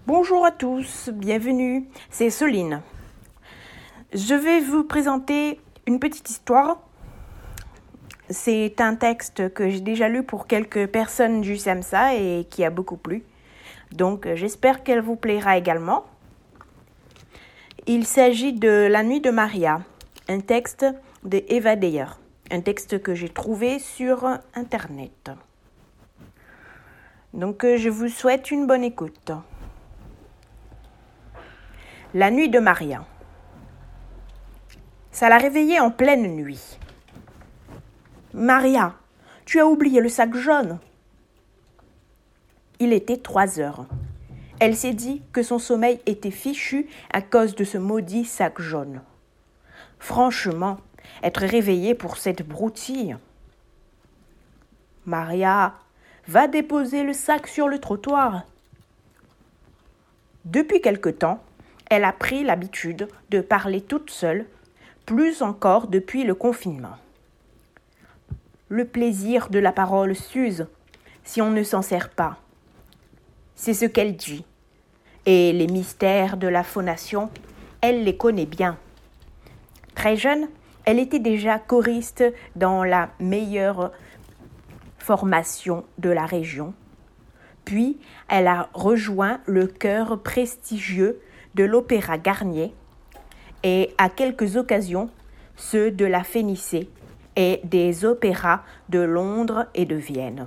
Bonjour à tous, bienvenue, c'est Soline. Je vais vous présenter une petite histoire. C'est un texte que j'ai déjà lu pour quelques personnes du SAMSA et qui a beaucoup plu. Donc j'espère qu'elle vous plaira également. Il s'agit de La nuit de Maria, un texte de Eva Deyer, un texte que j'ai trouvé sur Internet. Donc je vous souhaite une bonne écoute. La nuit de Maria. Ça l'a réveillée en pleine nuit. « Maria, tu as oublié le sac jaune !» Il était 3 heures. Elle s'est dit que son sommeil était fichu à cause de ce maudit sac jaune. Franchement, être réveillée pour cette broutille. Maria, va déposer le sac sur le trottoir. Depuis quelque temps, elle a pris l'habitude de parler toute seule, plus encore depuis le confinement. Le plaisir de la parole s'use si on ne s'en sert pas. C'est ce qu'elle dit. Et les mystères de la phonation, elle les connaît bien. Très jeune, elle était déjà choriste dans la meilleure formation de la région. Puis, elle a rejoint le chœur prestigieux de l'Opéra Garnier et à quelques occasions ceux de la Fénicée et des opéras de Londres et de Vienne.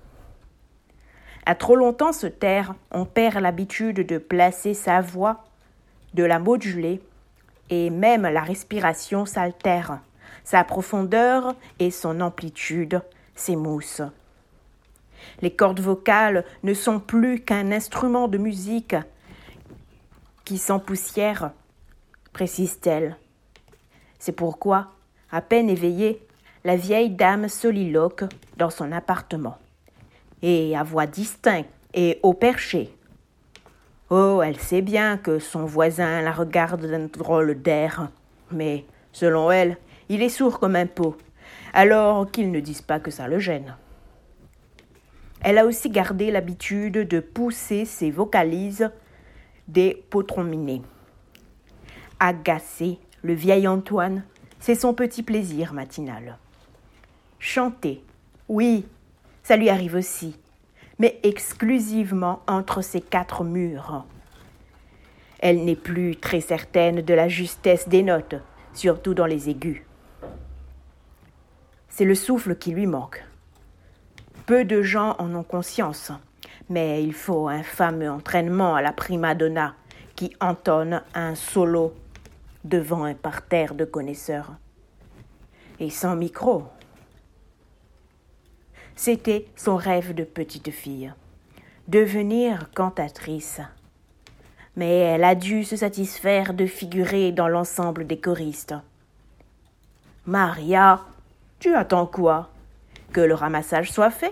À trop longtemps se taire, on perd l'habitude de placer sa voix, de la moduler, et même la respiration s'altère, sa profondeur et son amplitude s'émoussent. Les cordes vocales ne sont plus qu'un instrument de musique qui s'empoussière, précise-t-elle. C'est pourquoi, à peine éveillée, la vieille dame soliloque dans son appartement, et à voix distincte et au perché. Oh, elle sait bien que son voisin la regarde d'un drôle d'air, mais, selon elle, il est sourd comme un pot, alors qu'ils ne disent pas que ça le gêne. Elle a aussi gardé l'habitude de pousser ses vocalises des potronminés. Agacer le vieil Antoine, c'est son petit plaisir matinal. Chanter, oui, ça lui arrive aussi, mais exclusivement entre ces 4 murs. Elle n'est plus très certaine de la justesse des notes, surtout dans les aigus. C'est le souffle qui lui manque. Peu de gens en ont conscience, mais il faut un fameux entraînement à la prima donna qui entonne un solo devant un parterre de connaisseurs. Et sans micro. C'était son rêve de petite fille, devenir cantatrice. Mais elle a dû se satisfaire de figurer dans l'ensemble des choristes. Maria, tu attends quoi? Que le ramassage soit fait?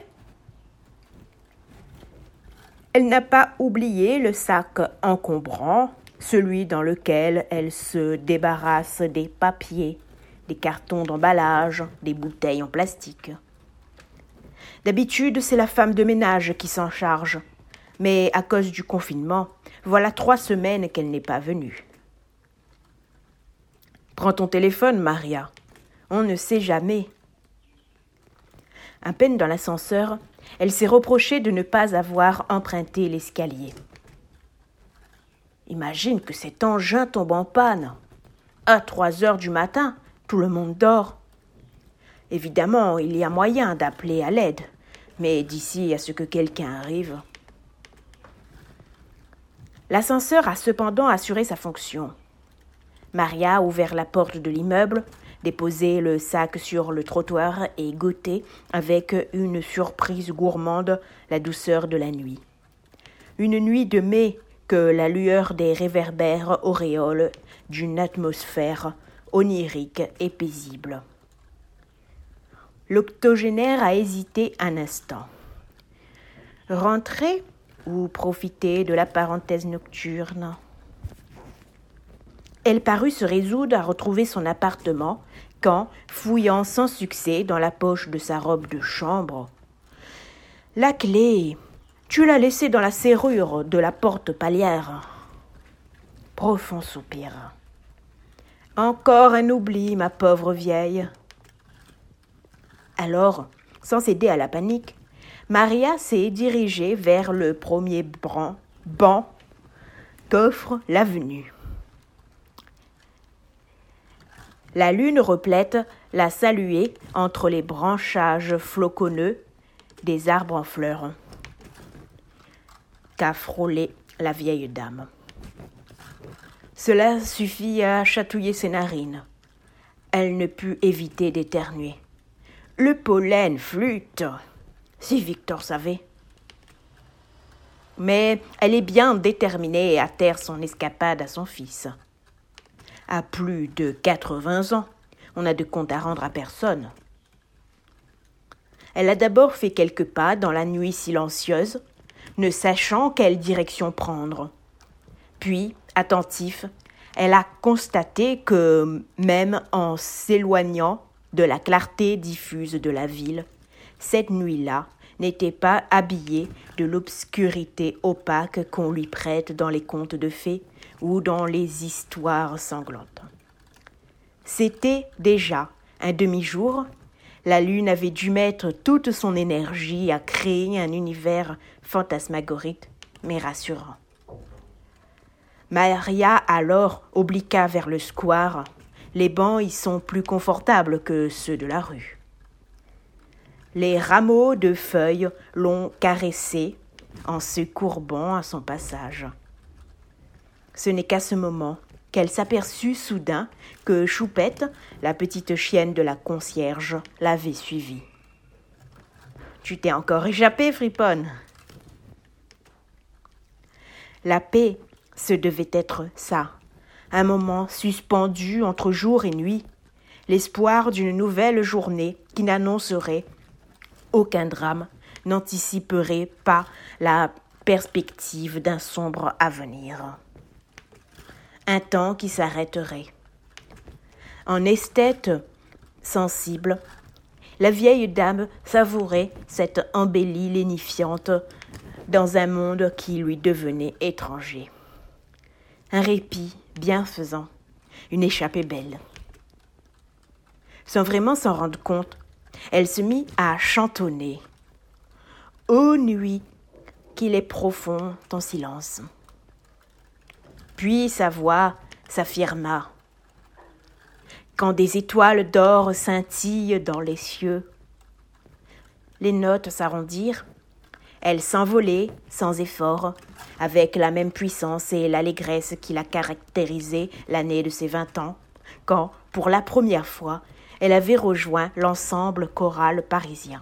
Elle n'a pas oublié le sac encombrant, celui dans lequel elle se débarrasse des papiers, des cartons d'emballage, des bouteilles en plastique. D'habitude, c'est la femme de ménage qui s'en charge, mais à cause du confinement, voilà 3 semaines qu'elle n'est pas venue. Prends ton téléphone, Maria. On ne sait jamais. À peine dans l'ascenseur, elle s'est reprochée de ne pas avoir emprunté l'escalier. Imagine que cet engin tombe en panne. À 3 heures du matin, tout le monde dort. Évidemment, il y a moyen d'appeler à l'aide, mais d'ici à ce que quelqu'un arrive. L'ascenseur a cependant assuré sa fonction. Maria a ouvert la porte de l'immeuble, déposé le sac sur le trottoir et goûté avec une surprise gourmande la douceur de la nuit. Une nuit de mai que la lueur des réverbères auréole d'une atmosphère onirique et paisible. L'octogénaire a hésité un instant. Rentrer ou profiter de la parenthèse nocturne? Elle parut se résoudre à retrouver son appartement quand, fouillant sans succès dans la poche de sa robe de chambre, « La clé ! Tu l'as laissé dans la serrure de la porte palière. Profond soupir. Encore un oubli, ma pauvre vieille. Alors, sans céder à la panique, Maria s'est dirigée vers le premier banc qu'offre l'avenue. La lune replète la saluait entre les branchages floconneux des arbres en fleurs qu'a frôlé la vieille dame. Cela suffit à chatouiller ses narines. Elle ne put éviter d'éternuer. Le pollen flûte, si Victor savait. Mais elle est bien déterminée à taire son escapade à son fils. À plus de 80 ans, on n'a de compte à rendre à personne. Elle a d'abord fait quelques pas dans la nuit silencieuse, ne sachant quelle direction prendre. Puis, attentif, elle a constaté que, même en s'éloignant de la clarté diffuse de la ville, cette nuit-là n'était pas habillée de l'obscurité opaque qu'on lui prête dans les contes de fées ou dans les histoires sanglantes. C'était déjà un demi-jour. La lune avait dû mettre toute son énergie à créer un univers fantasmagorique, mais rassurant. Maria alors obliqua vers le square. Les bancs y sont plus confortables que ceux de la rue. Les rameaux de feuilles l'ont caressée en se courbant à son passage. Ce n'est qu'à ce moment qu'elle s'aperçut soudain que Choupette, la petite chienne de la concierge, l'avait suivie. « Tu t'es encore échappée, friponne !» La paix, ce devait être ça, un moment suspendu entre jour et nuit, l'espoir d'une nouvelle journée qui n'annoncerait aucun drame, n'anticiperait pas la perspective d'un sombre avenir. Un temps qui s'arrêterait. En esthète sensible, la vieille dame savourait cette embellie lénifiante dans un monde qui lui devenait étranger. Un répit bienfaisant, une échappée belle. Sans vraiment s'en rendre compte, elle se mit à chantonner. Ô nuit, qu'il est profond ton silence. Puis sa voix s'affirma. Quand des étoiles d'or scintillent dans les cieux, les notes s'arrondirent, elles s'envolaient sans effort, avec la même puissance et l'allégresse qui la caractérisait l'année de ses 20 ans, quand, pour la première fois, elle avait rejoint l'ensemble choral parisien.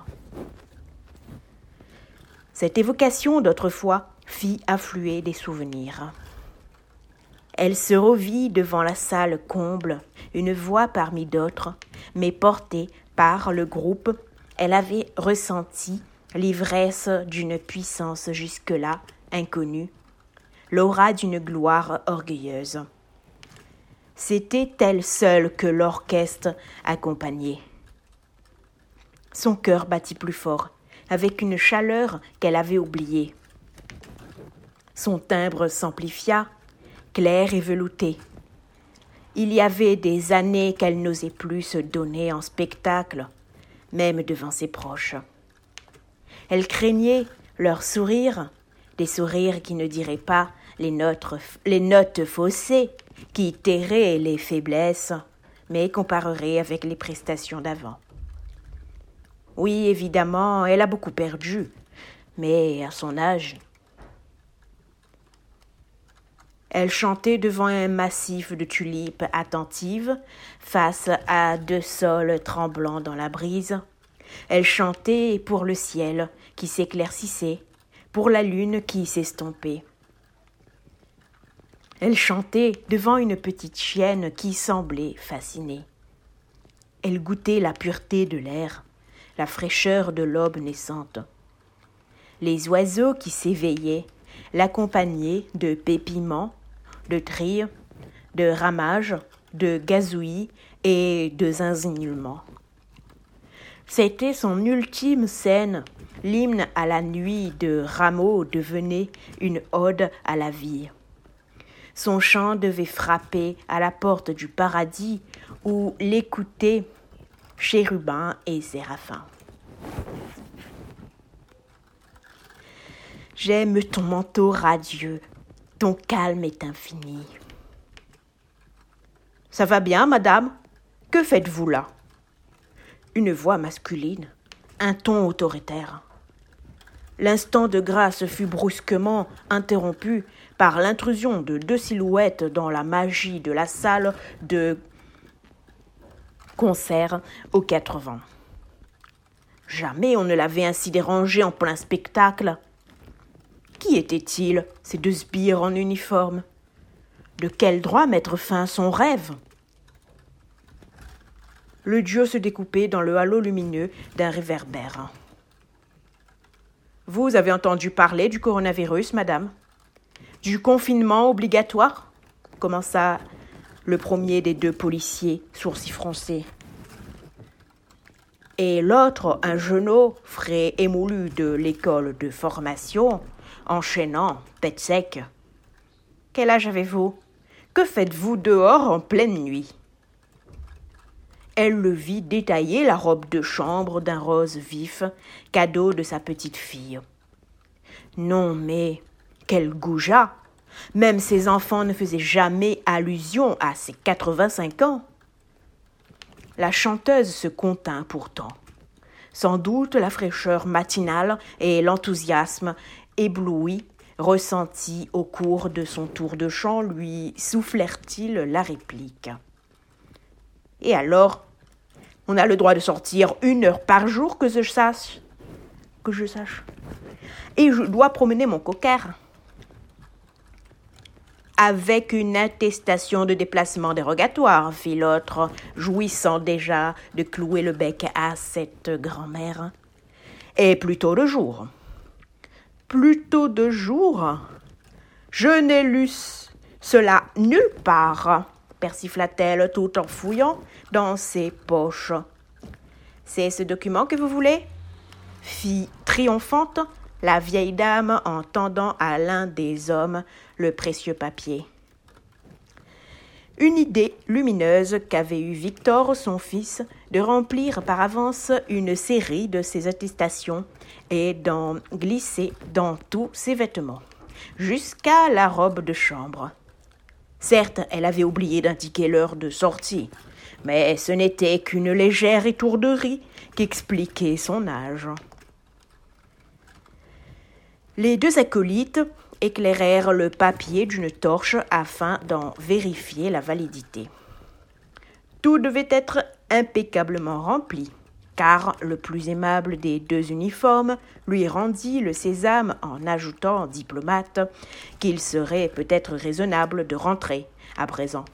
Cette évocation d'autrefois fit affluer des souvenirs. Elle se revit devant la salle comble, une voix parmi d'autres, mais portée par le groupe, elle avait ressenti l'ivresse d'une puissance jusque-là inconnue, l'aura d'une gloire orgueilleuse. C'était elle seule que l'orchestre accompagnait. Son cœur battit plus fort, avec une chaleur qu'elle avait oubliée. Son timbre s'amplifia, clair et velouté. Il y avait des années qu'elle n'osait plus se donner en spectacle, même devant ses proches. Elle craignait leurs sourires, des sourires qui ne diraient pas les notes faussées, qui tairaient les faiblesses, mais compareraient avec les prestations d'avant. Oui, évidemment, elle a beaucoup perdu, mais à son âge. Elle chantait devant un massif de tulipes attentives, face à 2 saules tremblants dans la brise. Elle chantait pour le ciel qui s'éclaircissait, pour la lune qui s'estompait. Elle chantait devant une petite chienne qui semblait fascinée. Elle goûtait la pureté de l'air, la fraîcheur de l'aube naissante. Les oiseaux qui s'éveillaient l'accompagnaient de pépiments, de trilles, de ramages, de gazouillis et de zinzilements. C'était son ultime scène l'hymne à la nuit de Rameau devenait une ode à la vie. Son chant devait frapper à la porte du paradis où l'écoutaient chérubins et séraphins. J'aime ton manteau radieux, ton calme est infini. Ça va bien, madame? Que faites-vous là? Une voix masculine, un ton autoritaire. L'instant de grâce fut brusquement interrompu par l'intrusion de 2 silhouettes dans la magie de la salle de concert aux 4 vents. Jamais on ne l'avait ainsi dérangé en plein spectacle. Qui étaient-ils, ces 2 sbires en uniforme? De quel droit mettre fin à son rêve? Le duo se découpait dans le halo lumineux d'un réverbère. Vous avez entendu parler du coronavirus, madame? Du confinement obligatoire? Commença le premier des 2 policiers, sourcils froncés. Et l'autre, un jeunot, frais émoulu de l'école de formation, enchaînant, tête sec. Quel âge avez-vous? Que faites-vous dehors en pleine nuit? Elle le vit détailler la robe de chambre d'un rose vif, cadeau de sa petite fille. Non mais, quel goujat! Même ses enfants ne faisaient jamais allusion à ses 85 ans. La chanteuse se contint pourtant. Sans doute la fraîcheur matinale et l'enthousiasme ébloui ressenti au cours de son tour de chant lui soufflèrent-ils la réplique. Et alors, on a le droit de sortir 1 heure par jour que je sache. Et je dois promener mon cocker. Avec une attestation de déplacement dérogatoire, fit l'autre, jouissant déjà de clouer le bec à cette grand-mère. Et plutôt de jour. Plutôt de jour? Je n'ai lu cela nulle part, persifla-t-elle tout en fouillant dans ses poches. C'est ce document que vous voulez? Fit triomphante la vieille dame en tendant à l'un des hommes le précieux papier. Une idée lumineuse qu'avait eue Victor, son fils, de remplir par avance une série de ses attestations et d'en glisser dans tous ses vêtements, jusqu'à la robe de chambre. Certes, elle avait oublié d'indiquer l'heure de sortie, mais ce n'était qu'une légère étourderie qu'expliquait son âge. Les 2 acolytes éclairèrent le papier d'une torche afin d'en vérifier la validité. Tout devait être impeccablement rempli, car le plus aimable des 2 uniformes lui rendit le sésame en ajoutant, diplomate, qu'il serait peut-être raisonnable de rentrer à présent.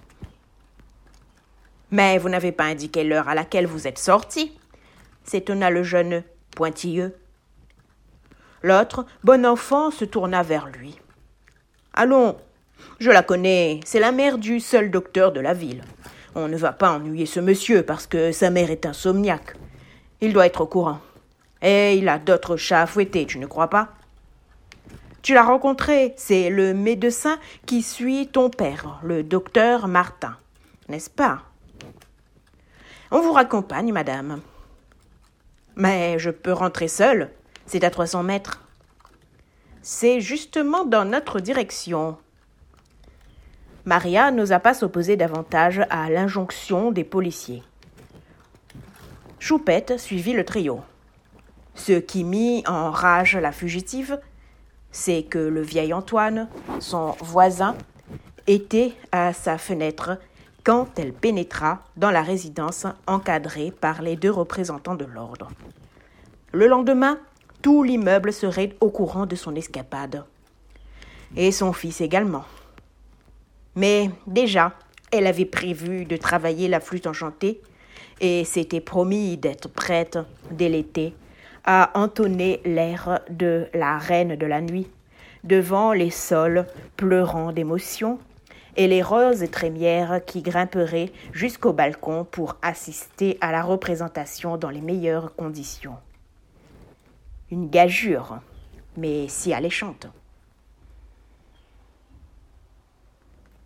« Mais vous n'avez pas indiqué l'heure à laquelle vous êtes sorti » s'étonna le jeune pointilleux. L'autre, bon enfant, se tourna vers lui. « Allons, je la connais, c'est la mère du seul docteur de la ville. On ne va pas ennuyer ce monsieur parce que sa mère est insomniaque. Il doit être au courant. Et il a d'autres chats à fouetter, tu ne crois pas? Tu l'as rencontré, c'est le médecin qui suit ton père, le docteur Martin, n'est-ce pas? On vous raccompagne, madame. Mais je peux rentrer seule, c'est à 300 mètres. C'est justement dans notre direction. Maria n'osa pas s'opposer davantage à l'injonction des policiers. Choupette suivit le trio. Ce qui mit en rage la fugitive, c'est que le vieil Antoine, son voisin, était à sa fenêtre quand elle pénétra dans la résidence encadrée par les 2 représentants de l'ordre. Le lendemain, tout l'immeuble serait au courant de son escapade. Et son fils également. Mais déjà, elle avait prévu de travailler la flûte enchantée et s'était promis d'être prête dès l'été à entonner l'air de la reine de la nuit devant les sols pleurant d'émotion et les roses trémières qui grimperaient jusqu'au balcon pour assister à la représentation dans les meilleures conditions. une gageure, mais si alléchante.